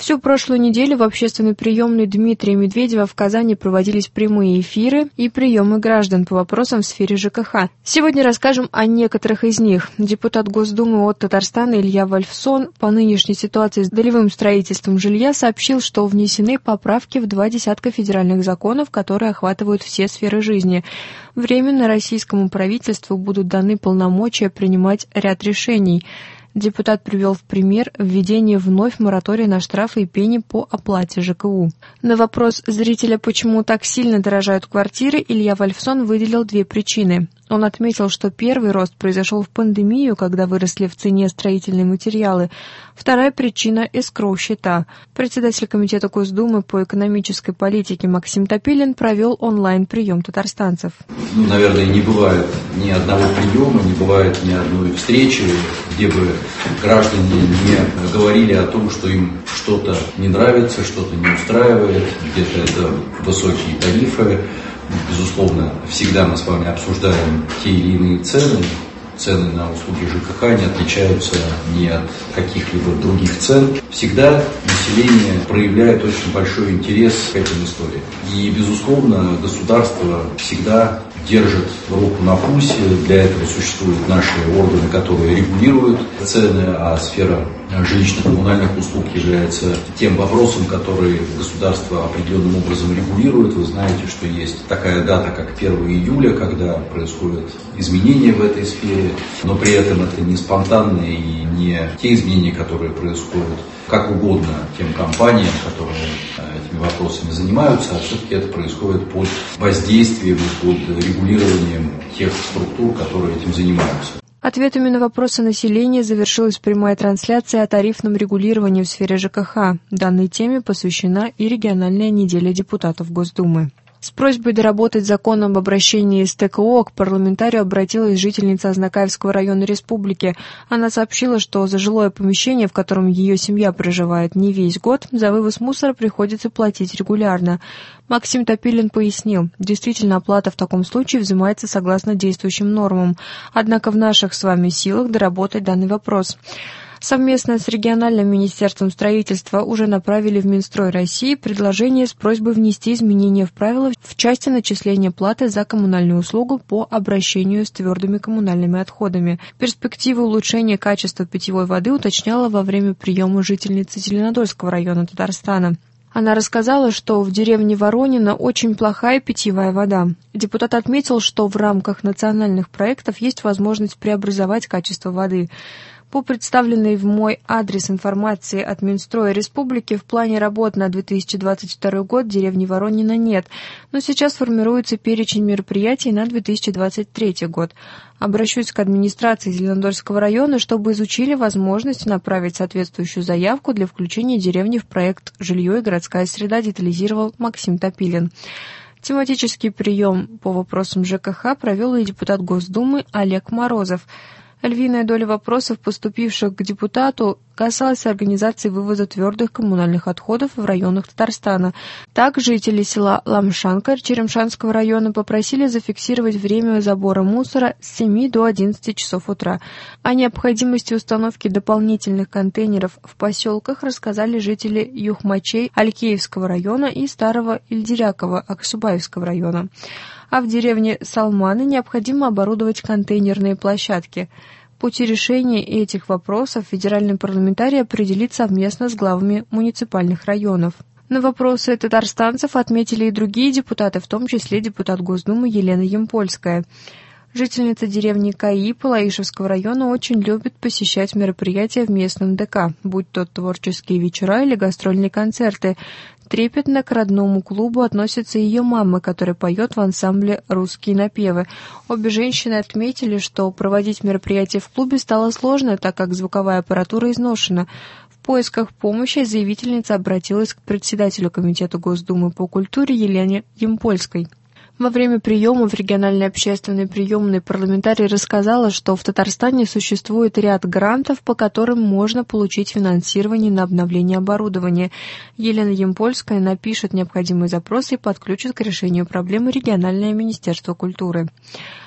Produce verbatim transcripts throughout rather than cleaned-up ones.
Всю прошлую неделю в общественной приемной Дмитрия Медведева в Казани проводились прямые эфиры и приемы граждан по вопросам в сфере ЖКХ. Сегодня расскажем о некоторых из них. Депутат Госдумы от Татарстана Илья Вольфсон по нынешней ситуации с долевым строительством жилья сообщил, что внесены поправки в два десятка федеральных законов, которые охватывают все сферы жизни. Временно российскому правительству будут даны полномочия принимать ряд решений. Депутат привел в пример введение вновь моратория на штрафы и пени по оплате ЖКУ. На вопрос зрителя, почему так сильно дорожают квартиры, Илья Вольфсон выделил две причины. Он отметил, что первый рост произошел в пандемию, когда выросли в цене строительные материалы. Вторая причина – эскроу-счета. Председатель Комитета Госдумы по экономической политике Максим Топилин провел онлайн-прием татарстанцев. Ну, наверное, не бывает ни одного приема, не бывает ни одной встречи, где бы граждане не говорили о том, что им что-то не нравится, что-то не устраивает, где-то это высокие тарифы. Безусловно, всегда мы с вами обсуждаем те или иные цены. Цены на услуги ЖКХ не отличаются ни от каких-либо других цен. Всегда население проявляет очень большой интерес к этим историям. И, безусловно, государство всегда держит руку на пульсе. Для этого существуют наши органы, которые регулируют цены, а сфера жилищно-коммунальных услуг является тем вопросом, который государство определенным образом регулирует. Вы знаете, что есть такая дата, как первого июля, когда происходят изменения в этой сфере, но при этом это не спонтанные и не те изменения, которые происходят как угодно тем компаниям, которые этими вопросами занимаются, а все-таки это происходит под воздействием, под регулированием тех структур, которые этим занимаются. Ответами на вопросы населения завершилась прямая трансляция о тарифном регулировании в сфере ЖКХ. Данной теме посвящена и региональная неделя депутатов Госдумы. С просьбой доработать закон об обращении с ТКО к парламентарию обратилась жительница Азнакаевского района республики. Она сообщила, что за жилое помещение, в котором ее семья проживает не весь год, за вывоз мусора приходится платить регулярно. Максим Топилин пояснил, действительно оплата в таком случае взимается согласно действующим нормам. Однако в наших с вами силах доработать данный вопрос. Совместно с региональным министерством строительства уже направили в Минстрой России предложение с просьбой внести изменения в правила в части начисления платы за коммунальную услугу по обращению с твердыми коммунальными отходами. Перспективы улучшения качества питьевой воды уточняла во время приема жительницы Зеленодольского района Татарстана. Она рассказала, что в деревне Воронина очень плохая питьевая вода. Депутат отметил, что в рамках национальных проектов есть возможность преобразовать качество воды. По представленной в мой адрес информации от Минстроя Республики, в плане работ на две тысячи двадцать второй год деревни Воронина нет, но сейчас формируется перечень мероприятий на две тысячи двадцать третий год. Обращусь к администрации Зеленодольского района, чтобы изучили возможность направить соответствующую заявку для включения деревни в проект «Жилье и городская среда», детализировал Максим Топилин. Тематический прием по вопросам ЖКХ провел и депутат Госдумы Олег Морозов. Львиная доля вопросов, поступивших к депутату, касалась организации вывоза твердых коммунальных отходов в районах Татарстана. Так, жители села Ламшанка Черемшанского района попросили зафиксировать время забора мусора с семи до одиннадцати часов утра. О необходимости установки дополнительных контейнеров в поселках рассказали жители Юхмачей Алькеевского района и Старого Ильдерякова Аксубаевского района. А в деревне Салманы необходимо оборудовать контейнерные площадки. Пути решения этих вопросов федеральный парламентарий определит совместно с главами муниципальных районов. На вопросы татарстанцев отметили и другие депутаты, в том числе депутат Госдумы Елена Ямпольская. Жительница деревни Каи Палаишевского района очень любит посещать мероприятия в местном ДК, будь то творческие вечера или гастрольные концерты. Трепетно к родному клубу относится ее мама, которая поет в ансамбле «Русские напевы». Обе женщины отметили, что проводить мероприятие в клубе стало сложно, так как звуковая аппаратура изношена. В поисках помощи заявительница обратилась к председателю Комитета Госдумы по культуре Елене Ямпольской. Во время приема в региональной общественной приемной парламентарий рассказала, что в Татарстане существует ряд грантов, по которым можно получить финансирование на обновление оборудования. Елена Ямпольская напишет необходимые запросы и подключит к решению проблемы региональное министерство культуры. С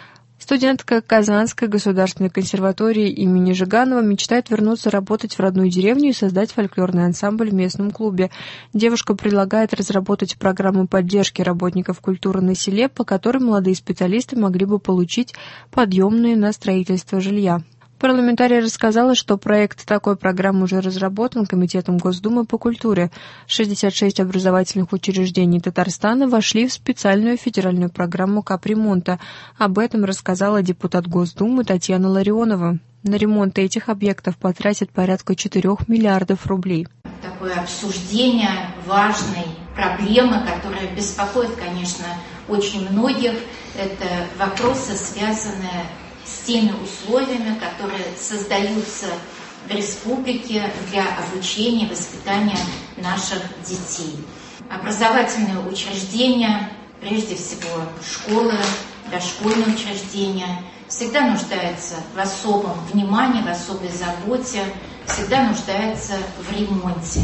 Студентка Казанской государственной консерватории имени Жиганова мечтает вернуться работать в родную деревню и создать фольклорный ансамбль в местном клубе. Девушка предлагает разработать программу поддержки работников культуры на селе, по которой молодые специалисты могли бы получить подъемные на строительство жилья. Парламентария рассказала, что проект такой программы уже разработан Комитетом Госдумы по культуре. шестьдесят шесть образовательных учреждений Татарстана вошли в специальную федеральную программу капремонта. Об этом рассказала депутат Госдумы Татьяна Ларионова. На ремонт этих объектов потратят порядка четырёх миллиардов рублей. Такое обсуждение важной проблемы, которая беспокоит, конечно, очень многих, это вопросы, связанные с теми условиями, которые создаются в республике для обучения и воспитания наших детей. Образовательные учреждения, прежде всего школы, дошкольные учреждения, всегда нуждаются в особом внимании, в особой заботе, всегда нуждаются в ремонте.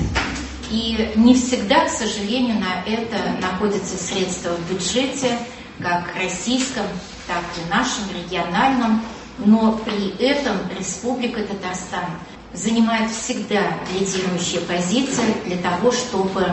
И не всегда, к сожалению, на это находятся средства в бюджете, как российском, так и нашем, региональном, но при этом Республика Татарстан занимает всегда лидирующие позиции для того, чтобы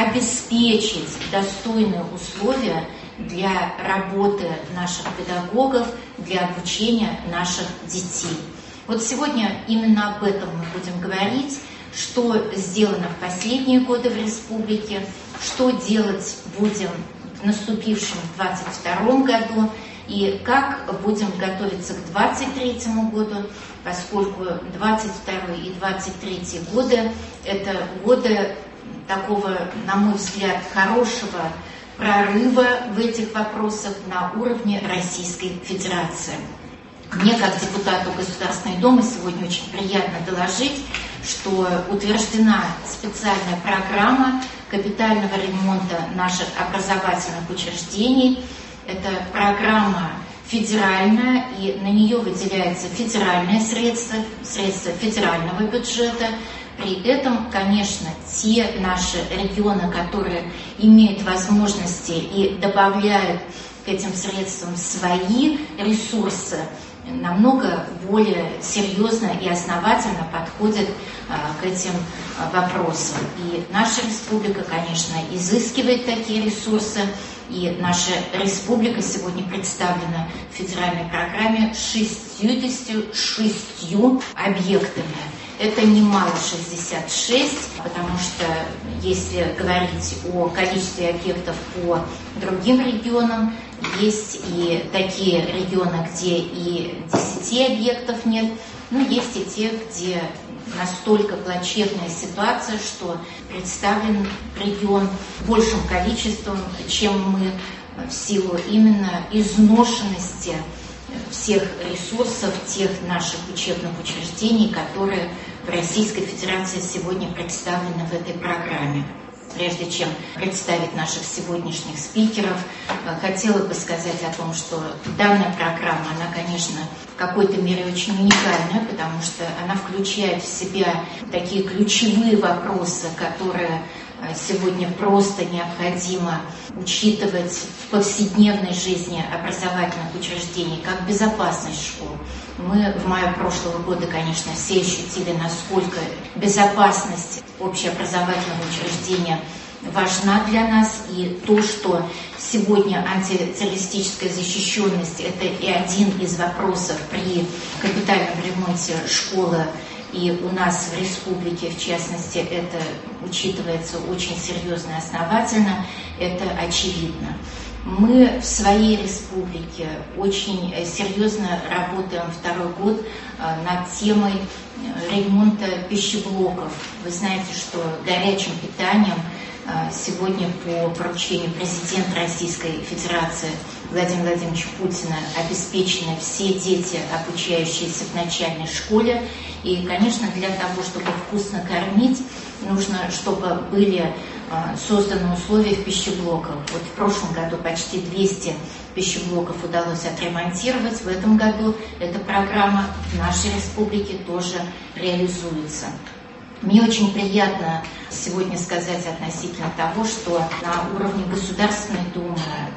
обеспечить достойные условия для работы наших педагогов, для обучения наших детей. Вот сегодня именно об этом мы будем говорить, что сделано в последние годы в республике, что делать будем в наступившем двадцать втором году и как будем готовиться к двадцать третьему году, поскольку двадцать второй и двадцать третий годы – это годы такого, на мой взгляд, хорошего прорыва в этих вопросах на уровне Российской Федерации. Мне, как депутату Государственной Думы, сегодня очень приятно доложить, что утверждена специальная программа капитального ремонта наших образовательных учреждений. Это программа федеральная, и на нее выделяются федеральные средства, средства федерального бюджета. При этом, конечно, те наши регионы, которые имеют возможности и добавляют к этим средствам свои ресурсы, намного более серьезно и основательно подходят а, к этим а, вопросам. И наша республика, конечно, изыскивает такие ресурсы, и наша республика сегодня представлена в федеральной программе шестьюдесятью шестью объектами. Это немало шестьдесят шесть, потому что если говорить о количестве объектов по другим регионам, есть и такие регионы, где и десяти объектов нет, но есть и те, где настолько плачевная ситуация, что представлен регион большим количеством, чем мы, в силу именно изношенности всех ресурсов тех наших учебных учреждений, которые в Российской Федерации сегодня представлены в этой программе. Прежде чем представить наших сегодняшних спикеров, хотела бы сказать о том, что данная программа, она, конечно, в какой-то мере очень уникальная, потому что она включает в себя такие ключевые вопросы, которые сегодня просто необходимо учитывать в повседневной жизни образовательных учреждений, как безопасность школ. Мы в мае прошлого года, конечно, все ощутили, насколько безопасность общеобразовательного учреждения важна для нас, и то, что сегодня антитеррористическая защищенность – это и один из вопросов при капитальном ремонте школы, и у нас в республике, в частности, это учитывается очень серьезно и основательно, это очевидно. Мы в своей республике очень серьезно работаем второй год над темой ремонта пищеблоков. Вы знаете, что горячим питанием сегодня по поручению президента Российской Федерации Владимира Владимировича Путина обеспечены все дети, обучающиеся в начальной школе. И, конечно, для того, чтобы вкусно кормить, нужно, чтобы были созданы условия в пищеблоках. Вот в прошлом году почти двести пищеблоков удалось отремонтировать. В этом году эта программа в нашей республике тоже реализуется. Мне очень приятно сегодня сказать относительно того, что на уровне Государственной Думы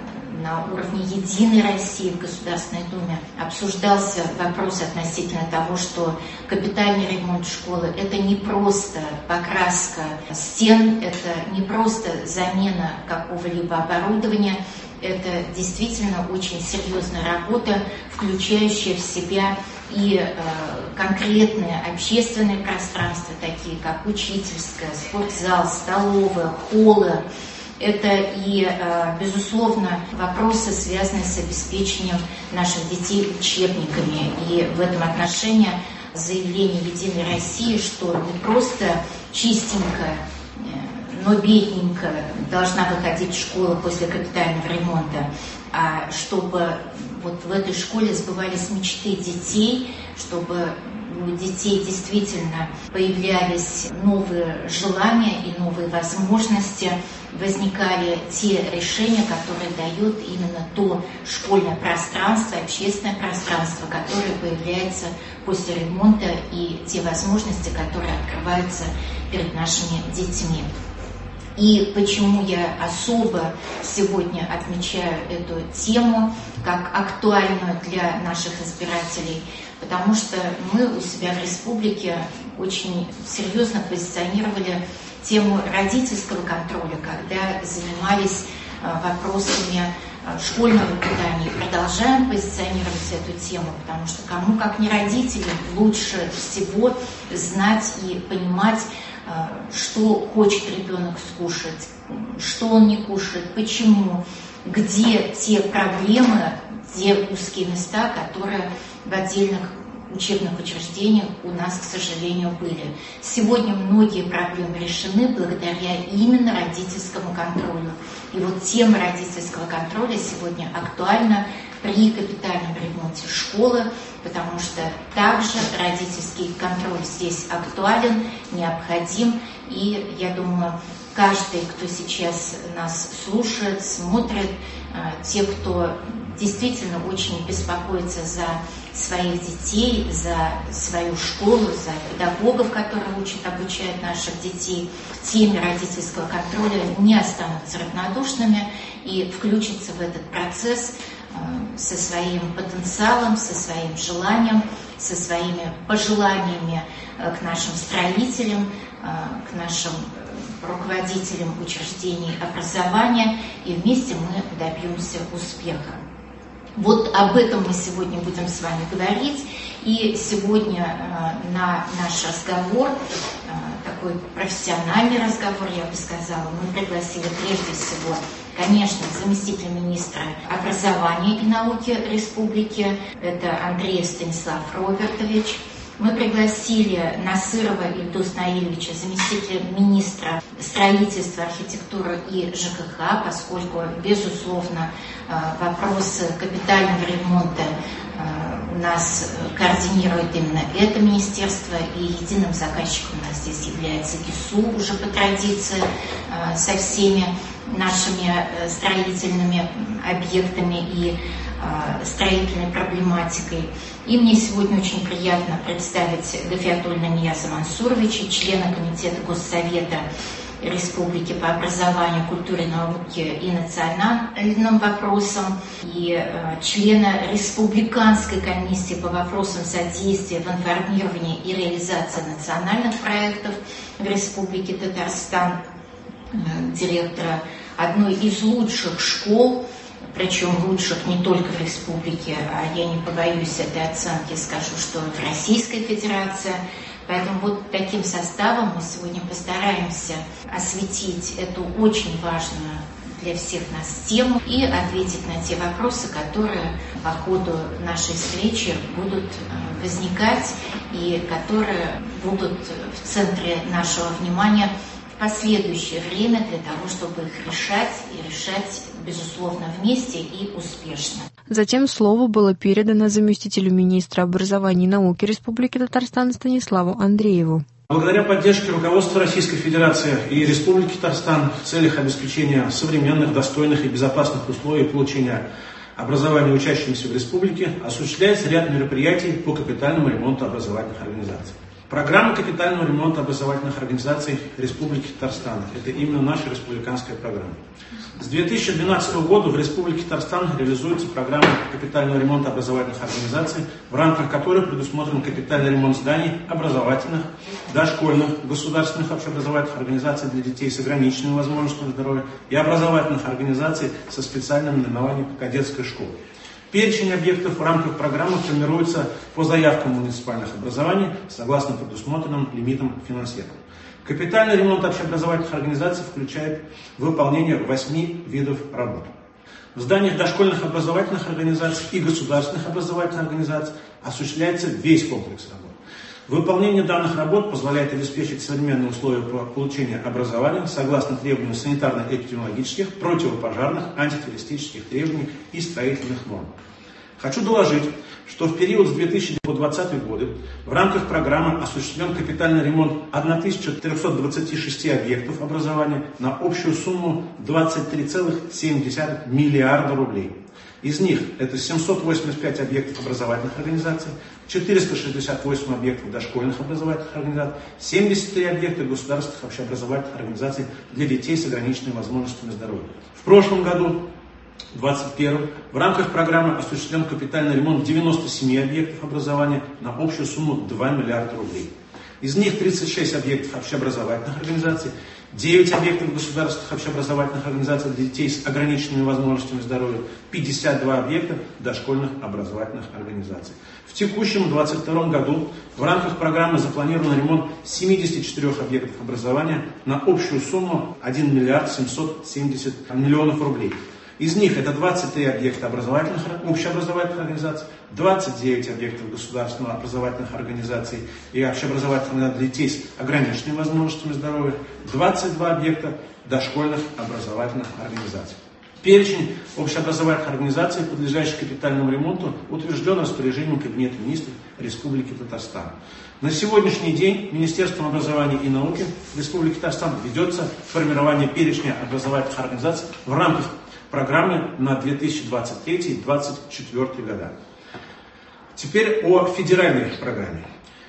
на уровне «Единой России» в Государственной Думе обсуждался вопрос относительно того, что капитальный ремонт школы – это не просто покраска стен, это не просто замена какого-либо оборудования, это действительно очень серьезная работа, включающая в себя и э, конкретные общественные пространства, такие как учительская, спортзал, столовая, холлы. Это и, э, безусловно, вопросы, связанные с обеспечением наших детей учебниками. И в этом отношении заявление «Единой России», что не просто чистенькая, но бедненько должна выходить школа после капитального ремонта, а чтобы вот в этой школе сбывались мечты детей, чтобы у детей действительно появлялись новые желания и новые возможности, возникали те решения, которые дают именно то школьное пространство, общественное пространство, которое появляется после ремонта, и те возможности, которые открываются перед нашими детьми. И почему я особо сегодня отмечаю эту тему как актуальную для наших избирателей? Потому что мы у себя в республике очень серьезно позиционировали тему родительского контроля, когда занимались вопросами школьного питания. И продолжаем позиционировать эту тему, потому что кому, как не родителям, лучше всего знать и понимать, что хочет ребенок скушать, что он не кушает, почему, где те проблемы, те узкие места, которые в отдельных учебных учреждениях у нас, к сожалению, были. Сегодня многие проблемы решены благодаря именно родительскому контролю. И вот тема родительского контроля сегодня актуальна при капитальном ремонте школы, потому что также родительский контроль здесь актуален, необходим. И я думаю, каждый, кто сейчас нас слушает, смотрит, те, кто действительно очень беспокоится за своих детей, за свою школу, за педагогов, которые учат, обучают наших детей, в теме родительского контроля не останутся равнодушными и включатся в этот процесс со своим потенциалом, со своим желанием, со своими пожеланиями к нашим строителям, к нашим руководителям учреждений образования, и вместе мы добьемся успеха. Вот об этом мы сегодня будем с вами говорить. И сегодня э, на наш разговор, э, такой профессиональный разговор, я бы сказала, мы пригласили прежде всего, конечно, заместителя министра образования и науки республики, это Андреев Станислав Робертович. Мы пригласили Насырова Ильдуса Наилевича, заместителя министра строительства, архитектуры и ЖКХ, поскольку, безусловно, вопросы капитального ремонта у нас координирует именно это министерство, и единым заказчиком у нас здесь является ГИСУ уже по традиции со всеми нашими строительными объектами и строительной проблематикой. И мне сегодня очень приятно представить Гафиатуллина Нияза Мансуровича, члена Комитета Госсовета Республики по образованию, культуре, науке и национальным вопросам, и э, члена Республиканской комиссии по вопросам содействия в информировании и реализации национальных проектов в Республике Татарстан, э, директора одной из лучших школ, причем лучших не только в республике, а я не побоюсь этой оценки, скажу, что в Российской Федерации. Поэтому вот таким составом мы сегодня постараемся осветить эту очень важную для всех нас тему и ответить на те вопросы, которые по ходу нашей встречи будут возникать и которые будут в центре нашего внимания в последующее время для того, чтобы их решать и решать, безусловно, вместе и успешно. Затем слово было передано заместителю министра образования и науки Республики Татарстан Станиславу Андрееву. Благодаря поддержке руководства Российской Федерации и Республики Татарстан в целях обеспечения современных, достойных и безопасных условий получения образования учащимся в республике осуществляется ряд мероприятий по капитальному ремонту образовательных организаций. Программа капитального ремонта образовательных организаций Республики Татарстан. Это именно наша республиканская программа. С две тысячи двенадцатого года в Республике Татарстан реализуется программа капитального ремонта образовательных организаций, в рамках которой предусмотрен капитальный ремонт зданий образовательных, дошкольных, государственных общеобразовательных организаций для детей с ограниченными возможностями здоровья и образовательных организаций со специальным наименованием кадетской школы. Перечень объектов в рамках программы формируется по заявкам муниципальных образований согласно предусмотренным лимитам финансирования. Капитальный ремонт общеобразовательных организаций включает выполнение восьми видов работ. В зданиях дошкольных образовательных организаций и государственных образовательных организаций осуществляется весь комплекс работ. Выполнение данных работ позволяет обеспечить современные условия получения образования согласно требованиям санитарно-эпидемиологических, противопожарных, антитеррористических требований и строительных норм. Хочу доложить, что в период с две тысячи по двадцатый годы в рамках программы осуществлен капитальный ремонт тысячи трёхсот двадцати шести объектов образования на общую сумму двадцать три целых семь десятых миллиарда рублей. Из них это семьсот восемьдесят пять объектов образовательных организаций, четыреста шестьдесят восемь объектов дошкольных образовательных организаций, семьдесят три объекта государственных общеобразовательных организаций для детей с ограниченными возможностями здоровья. В прошлом году, двадцать первом, в рамках программы осуществлен капитальный ремонт девяноста семи объектов образования на общую сумму два миллиарда рублей. Из них тридцать шесть объектов общеобразовательных организаций, девять объектов государственных общеобразовательных организаций для детей с ограниченными возможностями здоровья, пятьдесят два объекта дошкольных образовательных организаций. В текущем двадцать втором году в рамках программы запланирован ремонт семидесяти четырёх объектов образования на общую сумму один миллиард семьсот семьдесят миллионов рублей. Из них это двадцать три объекта образовательных, общеобразовательных организаций, двадцать девять объектов государственных образовательных организаций и общеобразовательных организаций для детей с ограниченными возможностями здоровья, двадцать два объекта дошкольных образовательных организаций. Перечень общеобразовательных организаций, подлежащих капитальному ремонту, утвержден распоряжением Кабинета министров Республики Татарстан. На сегодняшний день Министерством образования и науки Республики Татарстан ведется формирование перечня образовательных организаций в рамках программы на две тысячи двадцать третий — две тысячи двадцать четвёртый года. Теперь о федеральной программе.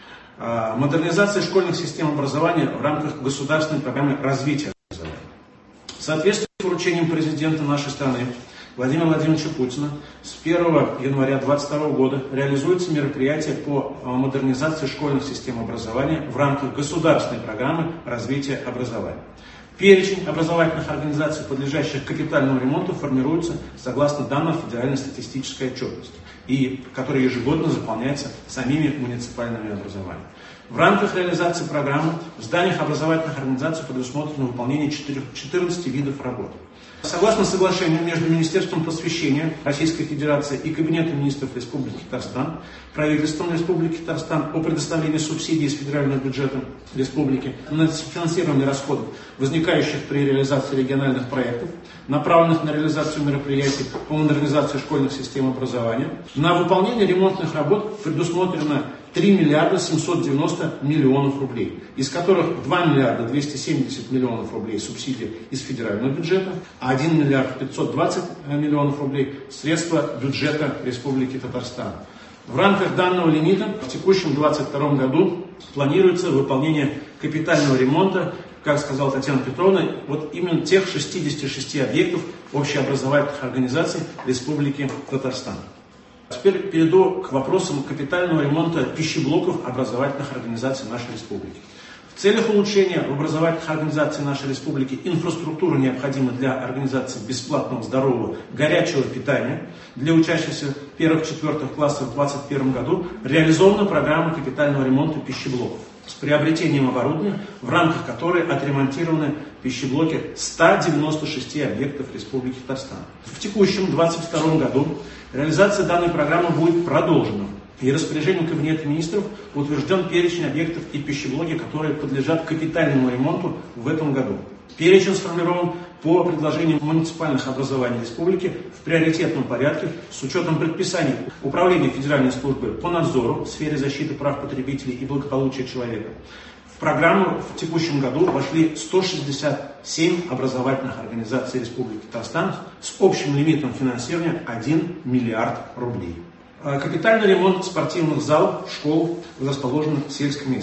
Модернизация школьных систем образования в рамках государственной программы развития образования. В соответствии с поручением президента нашей страны Владимира Владимировича Путина с первого января две тысячи двадцать второго года реализуется мероприятие по модернизации школьных систем образования в рамках государственной программы развития образования. Перечень образовательных организаций, подлежащих капитальному ремонту, формируется согласно данным Федеральной статистической отчетности, и который ежегодно заполняется самими муниципальными образованиями. В рамках реализации программы в зданиях образовательных организаций предусмотрено выполнение четырнадцати видов работ. Согласно соглашению между Министерством просвещения Российской Федерации и Кабинетом министров Республики Татарстан, правительством Республики Татарстан о предоставлении субсидий из федерального бюджета республики на финансирование расходов, возникающих при реализации региональных проектов, направленных на реализацию мероприятий по модернизации школьных систем образования, на выполнение ремонтных работ предусмотрено три миллиарда семьсот девяносто миллионов рублей, из которых два миллиарда двести семьдесят миллионов рублей субсидий из федерального бюджета, а один миллиард пятьсот двадцать миллионов рублей средства бюджета Республики Татарстан. В рамках данного лимита в текущем двадцать втором году планируется выполнение капитального ремонта, как сказала Татьяна Петровна, вот именно тех шестидесяти шести объектов общеобразовательных организаций Республики Татарстан. Теперь перейду к вопросам капитального ремонта пищеблоков образовательных организаций нашей республики. В целях улучшения в образовательных организациях нашей республики инфраструктуры, необходимой для организации бесплатного, здорового, горячего питания для учащихся первых-четвертых классов в две тысячи двадцать первом году, реализована программа капитального ремонта пищеблоков с приобретением оборудования, в рамках которой отремонтированы пищеблоки ста девяноста шести объектов Республики Татарстан. В текущем двадцать втором году реализация данной программы будет продолжена, и распоряжением Кабинета министров утвержден перечень объектов и пищеблоки, которые подлежат капитальному ремонту в этом году. Перечень сформирован по предложению муниципальных образований республики в приоритетном порядке с учетом предписаний Управления Федеральной службы по надзору в сфере защиты прав потребителей и благополучия человека. В программу в текущем году вошли сто шестьдесят семь образовательных организаций Республики Татарстан с общим лимитом финансирования один миллиард рублей. Капитальный ремонт спортивных залов, школ, расположенных в сельской местности.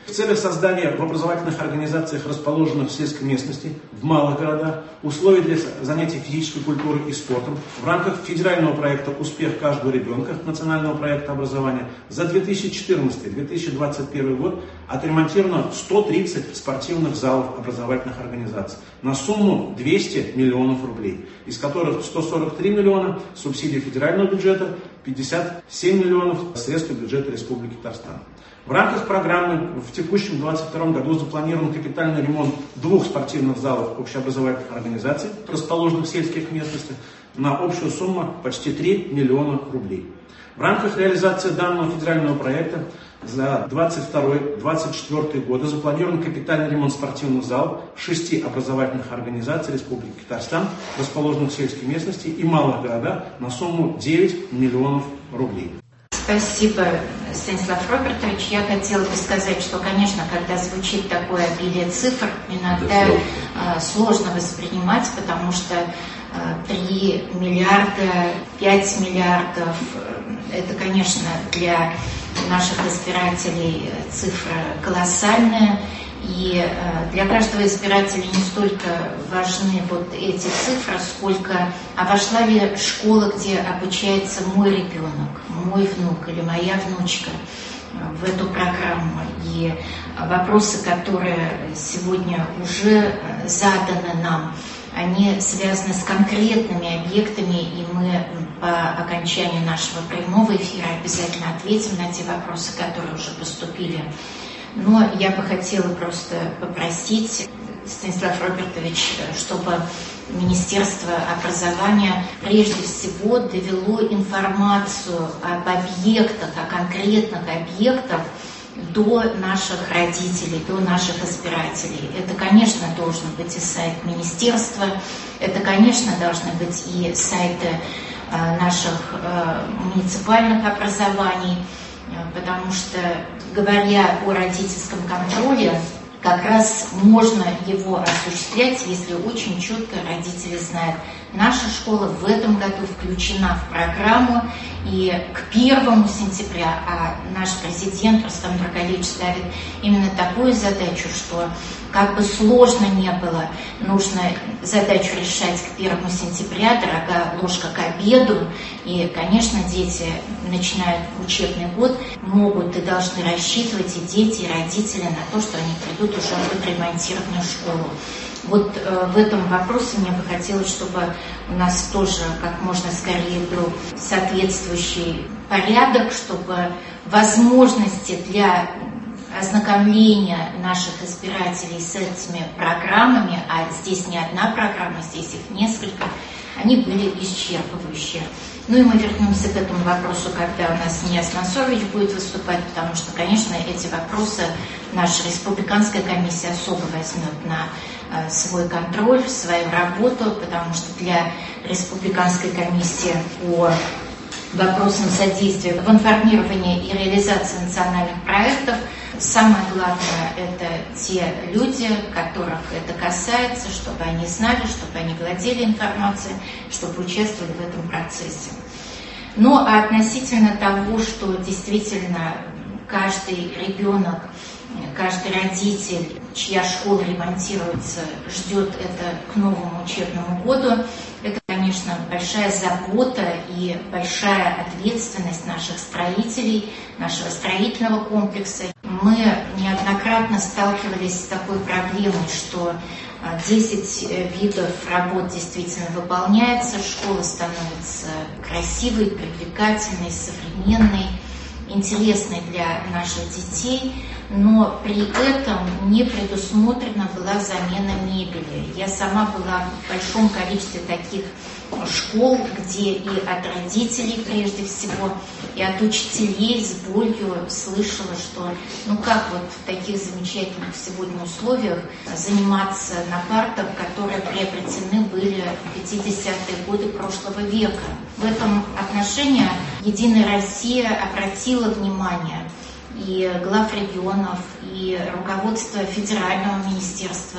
В целях создания в образовательных организациях, расположенных в сельской местности, в малых городах, условий для занятий физической культурой и спортом в рамках федерального проекта «Успех каждого ребенка» национального проекта образования за две тысячи четырнадцатый — две тысячи двадцать первый год отремонтировано сто тридцать спортивных залов образовательных организаций на сумму двести миллионов рублей, из которых сто сорок три миллиона субсидий федерального бюджета, пятьдесят семь миллионов средств бюджета Республики Татарстан. В рамках программы в текущем двадцать втором году запланирован капитальный ремонт двух спортивных залов общеобразовательных организаций, расположенных в сельских местностях, на общую сумму почти три миллиона рублей. В рамках реализации данного федерального проекта за двадцать второй — двадцать четвёртый годы запланирован капитальный ремонт спортивных залов шести образовательных организаций Республики Татарстан, расположенных в сельской местности и малых городах, на сумму девять миллионов рублей. Спасибо, Станислав Робертович. Я хотела бы сказать, что, конечно, когда звучит такое обилие цифр, иногда э, сложно воспринимать, потому что три миллиарда, пять миллиардов, э, это, конечно, для наших избирателей цифра колоссальная. И для каждого избирателя не столько важны вот эти цифры, сколько а вошла ли школа, где обучается мой ребенок, мой внук или моя внучка в эту программу. И вопросы, которые сегодня уже заданы нам, они связаны с конкретными объектами, и мы по окончании нашего прямого эфира обязательно ответим на те вопросы, которые уже поступили. Но я бы хотела просто попросить, Станислав Робертович, чтобы Министерство образования прежде всего довело информацию об объектах, о конкретных объектах до наших родителей, до наших избирателей. Это, конечно, должен быть и сайт Министерства, это, конечно, должны быть и сайты наших муниципальных образований, потому что, говоря о родительском контроле, как раз можно его осуществлять, если очень четко родители знают, наша школа в этом году включена в программу, и к первому сентября, а наш президент Рустам Нургалиевич ставит именно такую задачу, что как бы сложно не было, нужно задачу решать к первому сентября, дорогая ложка к обеду. И, конечно, дети начинают учебный год, могут и должны рассчитывать, и дети, и родители, на то, что они придут уже в отремонтированную школу. Вот э, в этом вопросе мне бы хотелось, чтобы у нас тоже как можно скорее был соответствующий порядок, чтобы возможности для ознакомления наших избирателей с этими программами, а здесь не одна программа, здесь их несколько, они были исчерпывающие. Ну и мы вернемся к этому вопросу, когда у нас Нияз Мансурович будет выступать, потому что, конечно, эти вопросы наша республиканская комиссия особо возьмет на э, свой контроль, в свою работу, потому что для республиканской комиссии по вопросам содействия в информировании и реализации национальных проектов самое главное – это те люди, которых это касается, чтобы они знали, чтобы они владели информацией, чтобы участвовали в этом процессе. Ну, а относительно того, что действительно каждый ребенок, каждый родитель, чья школа ремонтируется, ждет это к новому учебному году, это, конечно, большая забота и большая ответственность наших строителей, нашего строительного комплекса. Мы неоднократно сталкивались с такой проблемой, что десять видов работ действительно выполняется, школа становится красивой, привлекательной, современной, интересной для наших детей, но при этом не предусмотрена была замена мебели. Я сама была в большом количестве таких школ, где и от родителей прежде всего, и от учителей с болью слышала, что ну как вот в таких замечательных сегодня условиях заниматься на партах, которые приобретены были в пятидесятые годы прошлого века. В этом отношении Единая Россия обратила внимание и глав регионов, и руководство Федерального министерства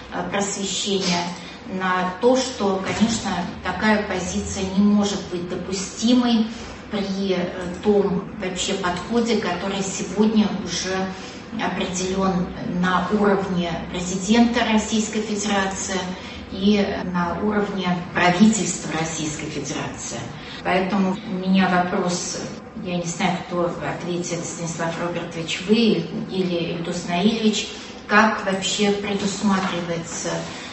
просвещения на то, что, конечно, такая позиция не может быть допустимой при том вообще подходе, который сегодня уже определен на уровне президента Российской Федерации и на уровне правительства Российской Федерации. Поэтому у меня вопрос, я не знаю, кто ответит, Станислав Робертович, вы или Ильдус Наильевич, как вообще предусматривается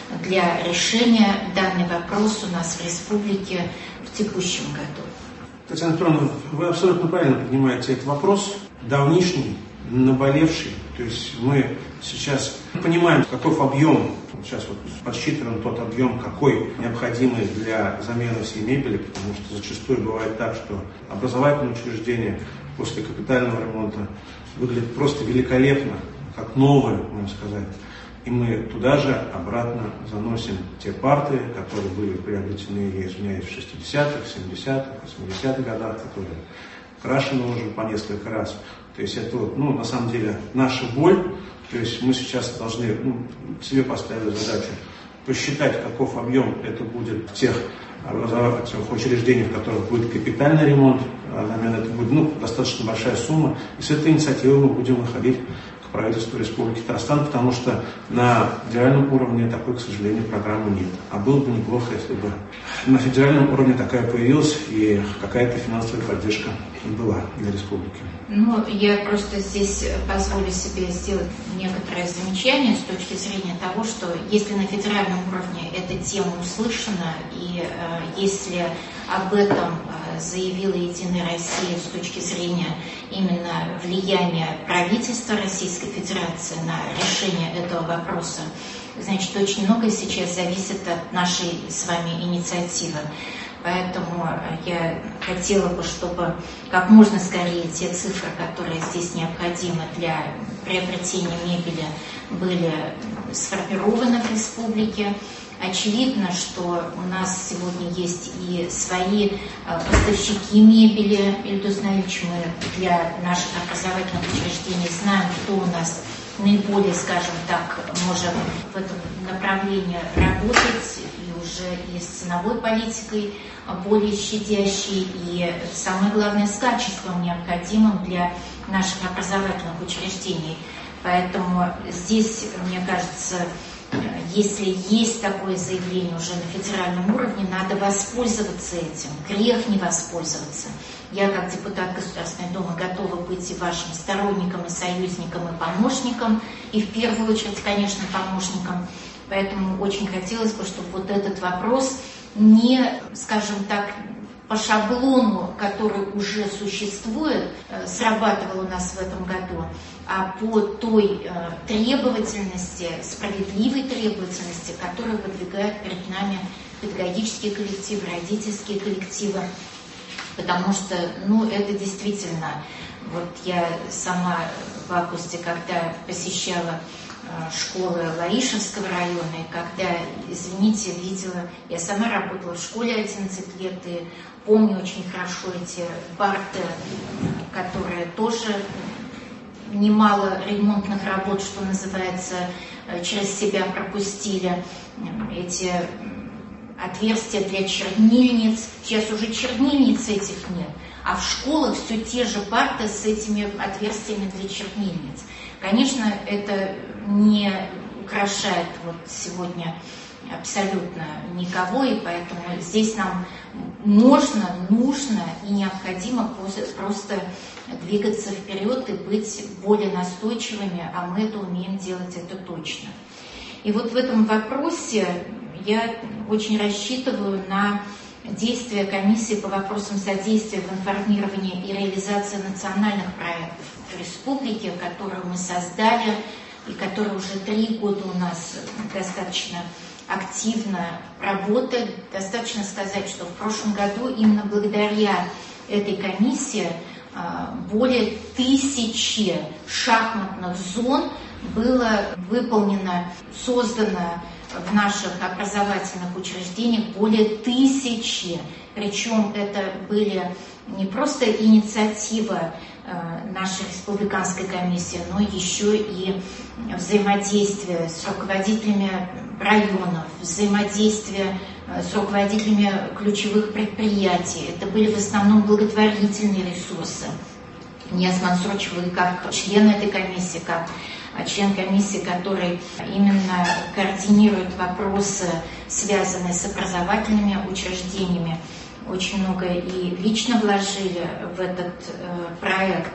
для решения данный вопрос у нас в республике в текущем году? Татьяна Петровна, вы абсолютно правильно поднимаете этот вопрос, давнишний, наболевший. То есть мы сейчас понимаем, каков объем, сейчас вот подсчитываем тот объем, какой необходимый для замены всей мебели, потому что зачастую бывает так, что образовательные учреждения после капитального ремонта выглядят просто великолепно, как новые, можно сказать. И мы туда же обратно заносим те парты, которые были приобретены, я извиняюсь, в шестидесятых, семидесятых, восьмидесятых годах, которые крашены уже по несколько раз. То есть это, ну, на самом деле, наша боль. То есть мы сейчас должны, ну, себе поставить задачу посчитать, каков объем это будет в тех образовательных учреждениях, в которых будет капитальный ремонт. Наверное, это будет, ну, достаточно большая сумма. И с этой инициативой мы будем выходить к правительству Республики Татарстан, потому что на федеральном уровне такой, к сожалению, программы нет. А было бы неплохо, если бы на федеральном уровне такая появилась и какая-то финансовая поддержка была для республики. Ну, я просто здесь позволю себе сделать некоторое замечание с точки зрения того, что если на федеральном уровне эта тема услышана, и э, если об этом э, заявила Единая Россия с точки зрения именно влияния правительства Российской Федерации на решение этого вопроса, значит, очень многое сейчас зависит от нашей с вами инициативы. Поэтому я хотела бы, чтобы как можно скорее те цифры, которые здесь необходимы для приобретения мебели, были сформированы в республике. Очевидно, что у нас сегодня есть и свои поставщики мебели. Ильдус Наильевич, мы для наших образовательных учреждений знаем, кто у нас наиболее, скажем так, может в этом направлении работать, и уже и с ценовой политикой более щадящей, и самое главное, с качеством, необходимым для наших образовательных учреждений. Поэтому здесь, мне кажется, если есть такое заявление уже на федеральном уровне, надо воспользоваться этим, грех не воспользоваться. Я, как депутат Государственной Думы, готова быть и вашим сторонником, и союзником, и помощником, и в первую очередь, конечно, помощником. Поэтому очень хотелось бы, чтобы вот этот вопрос не, скажем так, по шаблону, который уже существует, срабатывал у нас в этом году, а по той требовательности, справедливой требовательности, которую выдвигают перед нами педагогические коллективы, родительские коллективы. Потому что, ну, это действительно, вот я сама в августе, когда посещала школы Лаишевского района, и когда, извините, видела, я сама работала в школе одиннадцать лет, и помню очень хорошо эти парты, которые тоже немало ремонтных работ, что называется, через себя пропустили. Эти отверстия для чернильниц, сейчас уже чернильниц этих нет, а в школах все те же парты с этими отверстиями для чернильниц. Конечно, это не украшает вот сегодня абсолютно никого, и поэтому здесь нам можно, нужно и необходимо просто двигаться вперед и быть более настойчивыми, а мы это умеем делать, это точно. И вот в этом вопросе я очень рассчитываю на действия комиссии по вопросам содействия в информировании и реализации национальных проектов в республике, которую мы создали и которая уже три года у нас достаточно активно работает. Достаточно сказать, что в прошлом году именно благодаря этой комиссии более тысячи шахматных зон было выполнено, создано в наших образовательных учреждениях более тысячи. Причем это были не просто инициатива э, нашей республиканской комиссии, но еще и взаимодействие с руководителями районов, взаимодействие э, с руководителями ключевых предприятий. Это были в основном благотворительные ресурсы. Нияз Мансурович, вы как член этой комиссии, как член комиссии, который именно координирует вопросы, связанные с образовательными учреждениями, очень много и лично вложили в этот э, проект.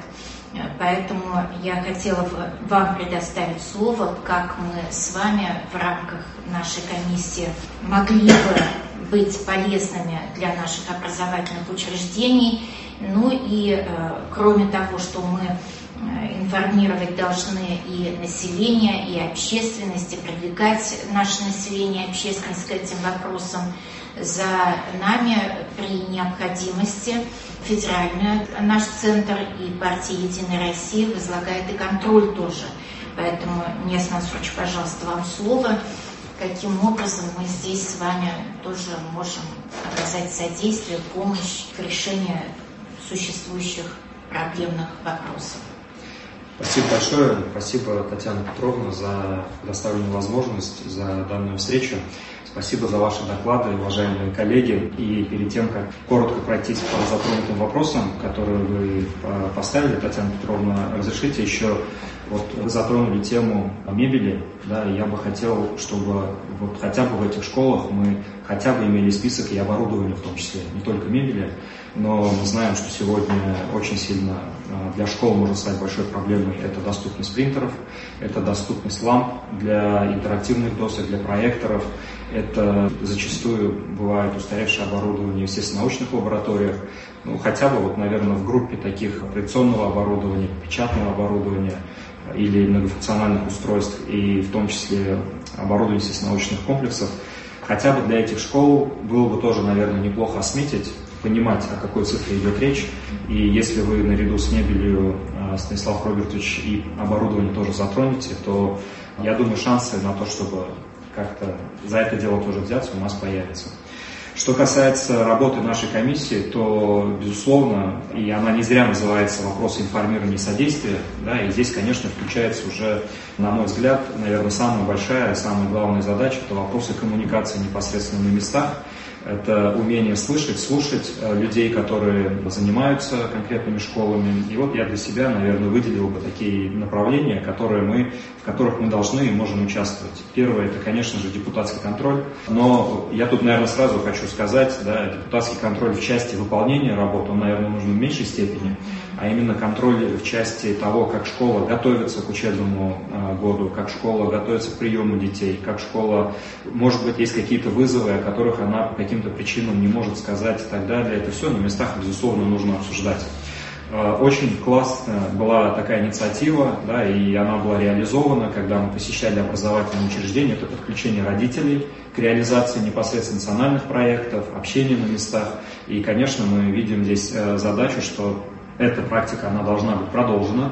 Поэтому я хотела вам предоставить слово, как мы с вами в рамках нашей комиссии могли бы быть полезными для наших образовательных учреждений. Ну и кроме того, что мы информировать должны и население, и общественность, и продвигать наше население и общественность к этим вопросам, за нами при необходимости федеральный наш центр и партия «Единая Россия» возлагает и контроль тоже. Поэтому, Нияз Мансурович, пожалуйста, вам слово. Каким образом мы здесь с вами тоже можем оказать содействие, помощь в решении существующих проблемных вопросов. Спасибо большое. Спасибо, Татьяна Петровна, за предоставленную возможность, за данную встречу. Спасибо за ваши доклады, уважаемые коллеги. И перед тем, как коротко пройтись по затронутым вопросам, которые вы поставили, Татьяна Петровна, разрешите еще, вот вы затронули тему мебели, да, и я бы хотел, чтобы вот хотя бы в этих школах мы хотя бы имели список и оборудования в том числе, не только мебели, но мы знаем, что сегодня очень сильно для школ может стать большой проблемой это доступность принтеров, это доступность ламп для интерактивных досок, для проекторов, это зачастую бывает устаревшее оборудование, естественно, в научных лабораториях, ну, хотя бы, вот, наверное, в группе таких проекционного оборудования, печатного оборудования или многофункциональных устройств, и в том числе оборудования, естественно, научных комплексов, хотя бы для этих школ было бы тоже, наверное, неплохо осметить, понимать, о какой цифре идет речь. И если вы наряду с мебелью, Станислав Робертович, и оборудование тоже затронете, то, я думаю, шансы на то, чтобы как-то за это дело тоже взяться, у нас появятся. Что касается работы нашей комиссии, то, безусловно, и она не зря называется «Вопросы информирования и содействия», да, и здесь, конечно, включается уже, на мой взгляд, наверное, самая большая, самая главная задача – это вопросы коммуникации непосредственно на местах. Это умение слышать, слушать людей, которые занимаются конкретными школами. И вот я для себя, наверное, выделил бы такие направления, которые мы, в которых мы должны и можем участвовать. Первое – это, конечно же, депутатский контроль. Но я тут, наверное, сразу хочу сказать, да, депутатский контроль в части выполнения работы, он, наверное, нужен в меньшей степени, а именно контроль в части того, как школа готовится к учебному э, году, как школа готовится к приему детей, как школа, может быть, есть какие-то вызовы, о которых она по каким-то причинам не может сказать и так далее. Это все на местах, безусловно, нужно обсуждать. Э, очень классная была такая инициатива, да, и она была реализована, когда мы посещали образовательные учреждения, это подключение родителей к реализации непосредственно национальных проектов, общение на местах. И, конечно, мы видим здесь э, задачу, что эта практика, она должна быть продолжена,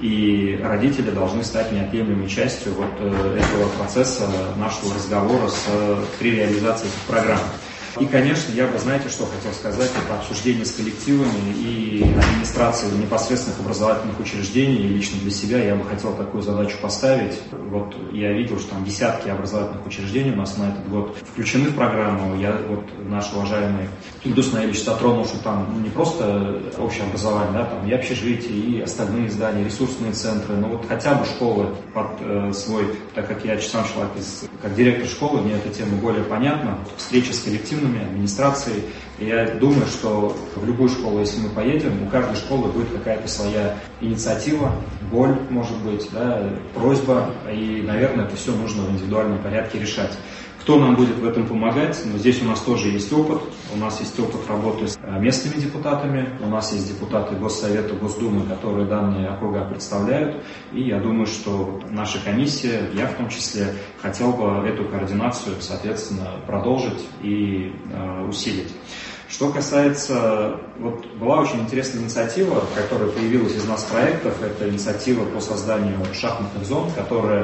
и родители должны стать неотъемлемой частью вот этого процесса нашего разговора с, при реализации этих программ. И, конечно, я бы, знаете, что хотел сказать, это обсуждение с коллективами и администрацией непосредственных образовательных учреждений, и лично для себя я бы хотел такую задачу поставить. Вот я видел, что там десятки образовательных учреждений у нас на этот год включены в программу. Я вот наш уважаемый Ильдус Наилевич затронул, что там ну, не просто общее образование, да, там и общежитие, и остальные здания, ресурсные центры, но вот хотя бы школы под э, свой, так как я сам человек, из, как директор школы, мне эта тема более понятна, встреча с коллективом, администрации. И я думаю, что в любую школу, если мы поедем, у каждой школы будет какая-то своя инициатива, боль, может быть, да, просьба, и, наверное, это все нужно в индивидуальном порядке решать. Кто нам будет в этом помогать? Ну, здесь у нас тоже есть опыт. У нас есть опыт работы с местными депутатами, у нас есть депутаты Госсовета, Госдумы, которые данные округа представляют. И я думаю, что наша комиссия, я в том числе, хотел бы эту координацию, соответственно, продолжить и э, усилить. Что касается, вот была очень интересная инициатива, которая появилась из нас проектов, это инициатива по созданию шахматных зон, которая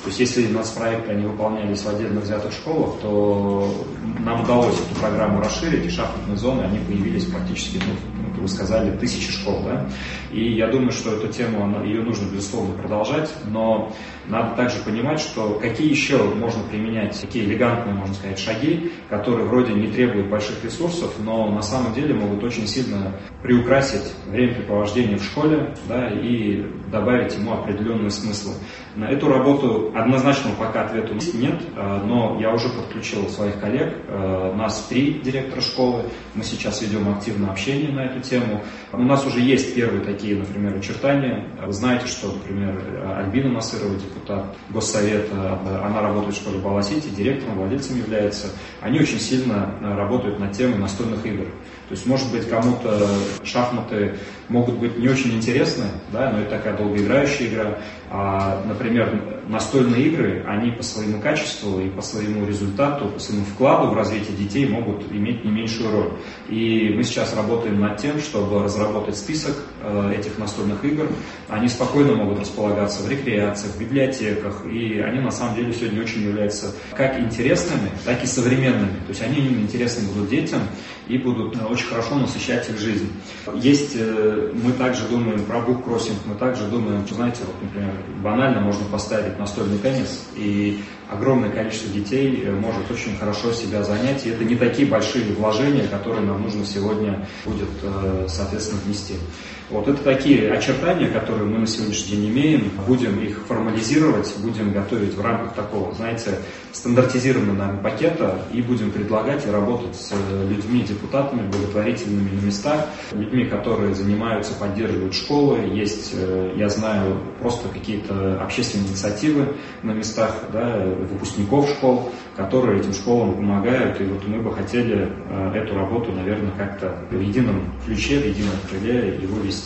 То есть если нацпроекты они выполнялись в отдельно взятых школах, то нам удалось эту программу расширить, и шахматные зоны, они появились практически, ну, как вы сказали, тысячи школ. Да? И я думаю, что эту тему, она, ее нужно, безусловно, продолжать, но надо также понимать, что какие еще можно применять такие элегантные, можно сказать, шаги, которые вроде не требуют больших ресурсов, но на самом деле могут очень сильно приукрасить времяпрепровождение в школе, да, и добавить ему определенные смыслы. На эту работу однозначного пока ответа нет, но я уже подключил своих коллег, нас три директора школы, мы сейчас ведем активное общение на эту тему. У нас уже есть первые такие, например, очертания. Вы знаете, что, например, Альбина Насырова, депутат Госсовета, она работает в школе Баласити, директором, владельцем является. Они очень сильно работают над темой настольных игр. То есть, может быть, кому-то шахматы могут быть не очень интересны, да, но это такая долгоиграющая игра. А, например, настольные игры, они по своему качеству и по своему результату, по своему вкладу в развитие детей могут иметь не меньшую роль. И мы сейчас работаем над тем, чтобы разработать список э, этих настольных игр. Они спокойно могут располагаться в рекреациях, в библиотеках, и они на самом деле сегодня очень являются как интересными, так и современными. То есть они интересны будут детям и будут очень хорошо насыщать их жизнь. Есть, э, мы также думаем про буккроссинг, мы также думаем, знаете, вот, например, банально можно поставить настольный теннис, и огромное количество детей может очень хорошо себя занять, и это не такие большие вложения, которые нам нужно сегодня будет, соответственно, внести. Вот это такие очертания, которые мы на сегодняшний день имеем. Будем их формализировать, будем готовить в рамках такого, знаете, стандартизированного пакета и будем предлагать и работать с людьми, депутатами, благотворительными на местах, людьми, которые занимаются, поддерживают школы. Есть, я знаю, просто какие-то общественные инициативы на местах, да, выпускников школ, которые этим школам помогают. И вот мы бы хотели эту работу, наверное, как-то в едином ключе, в едином крыле его вести.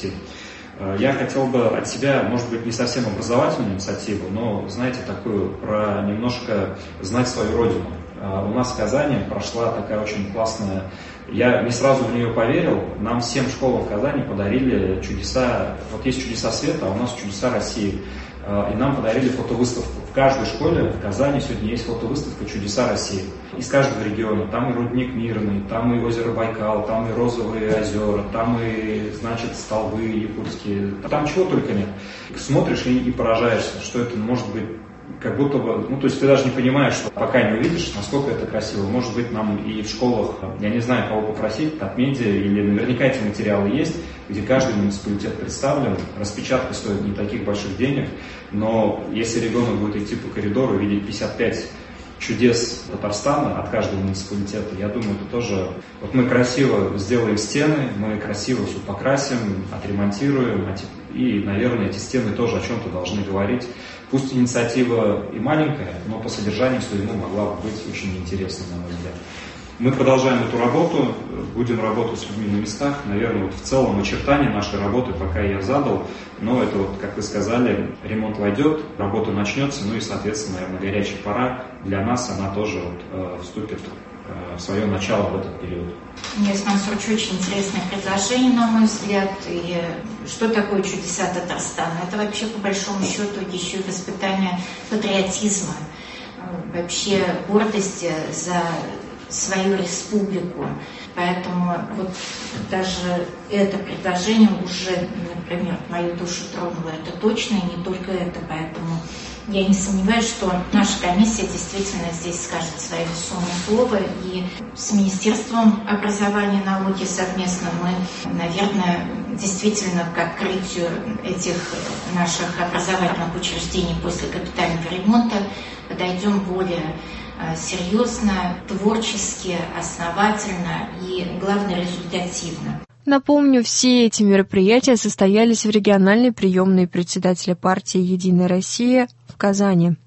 Я хотел бы от себя, может быть, не совсем образовательную инициативу, но, знаете, такую про немножко знать свою родину. У нас в Казани прошла такая очень классная, я не сразу в нее поверил, нам всем школам в Казани подарили чудеса, вот есть чудеса света, а у нас чудеса России. И нам подарили фотовыставку. В каждой школе в Казани сегодня есть фотовыставка «Чудеса России». Из каждого региона. Там и рудник Мирный, там и озеро Байкал, там и розовые озера, там и, значит, столбы якутские. Там чего только нет. Смотришь и, и поражаешься, что это может быть как будто бы, ну, то есть ты даже не понимаешь, что пока не увидишь, насколько это красиво. Может быть, нам и в школах, я не знаю, кого попросить, Татмедиа, или наверняка эти материалы есть, где каждый муниципалитет представлен, распечатка стоит не таких больших денег, но если ребенок будет идти по коридору и видеть пятьдесят пять чудес Татарстана от каждого муниципалитета, я думаю, это тоже... Вот мы красиво сделаем стены, мы красиво все покрасим, отремонтируем, и, наверное, эти стены тоже о чем-то должны говорить. Пусть инициатива и маленькая, но по содержанию своему могла бы быть очень интересной, на мой взгляд. Мы продолжаем эту работу, будем работать с людьми на местах. Наверное, вот в целом очертания нашей работы пока я задал, но это вот, как вы сказали, ремонт войдет, работа начнется, ну и, соответственно, наверное, горячая пора для нас, она тоже вот, э, вступит э, в свое начало в этот период. Нет, Мансурович, очень интересное предложение, на мой взгляд. И что такое чудеса Татарстана? Это вообще, по большому счету, еще и воспитание патриотизма, вообще гордости за свою республику. Поэтому вот даже это предложение уже, например, мою душу тронуло. Это точно, и не только это. Поэтому я не сомневаюсь, что наша комиссия действительно здесь скажет свое весомое слово. И с Министерством образования и науки совместно мы, наверное, действительно к открытию этих наших образовательных учреждений после капитального ремонта подойдем более серьезно, творчески, основательно и, главное, результативно. Напомню, все эти мероприятия состоялись в региональной приемной председателя партии «Единая Россия» в Казани.